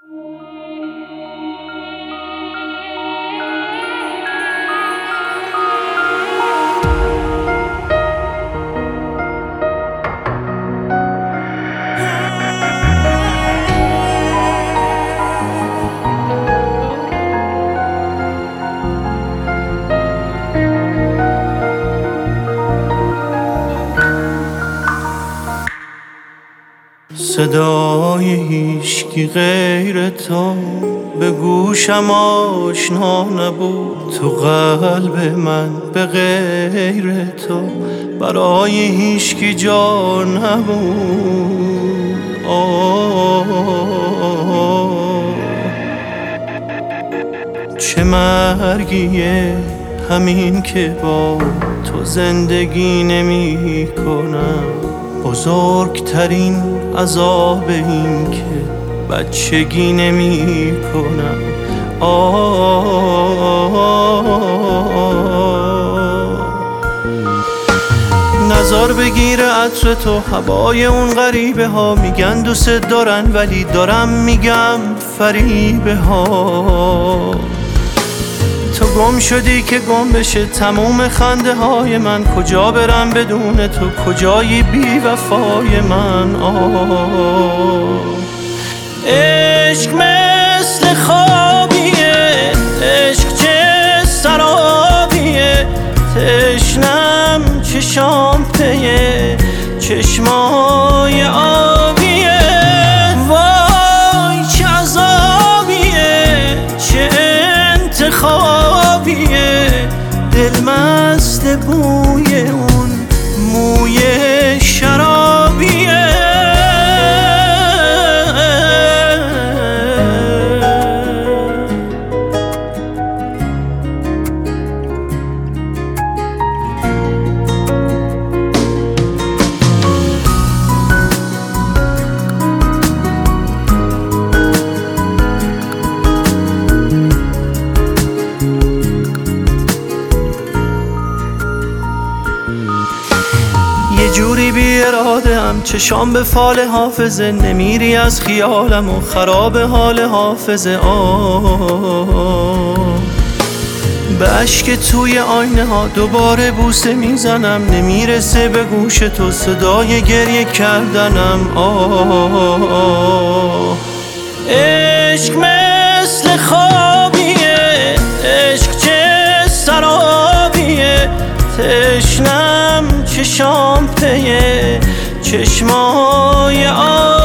صدای هیچکی غیر تو به گوشم آشنا نبود، تو قلب من به غیر تو برای هیچکی جا نبود. چه مرگیه همین که با تو زندگی نمی کنم، بزرگترین عذاب این که بچگی نمی کنم. نظر بگیره عطر تو، هوای اون غریبه ها، میگن دوست دارن ولی دارم میگم فریبه ها. تو گم شدی که گم بشه تموم خنده های من، کجا برم بدون تو، کجایی بی وفای من. عشق مثل خوابیه، عشق چه سرابیه، تشنم چشام پیه چشمای آبیه. وای چه عذابیه، چه انتخابیه، دل مست بوی اون موی شرابیه. یه جوری بی اراده هم چشام به فال حافظه، نمیری از خیالم و خراب حال حافظه. به عشق توی آینه ها دوباره بوسه میزنم، نمیرسه به گوش تو صدای گریه کردنم. عشق مثل خوابیه، عشق چه سرابیه، تشنم چشام پیه چشمای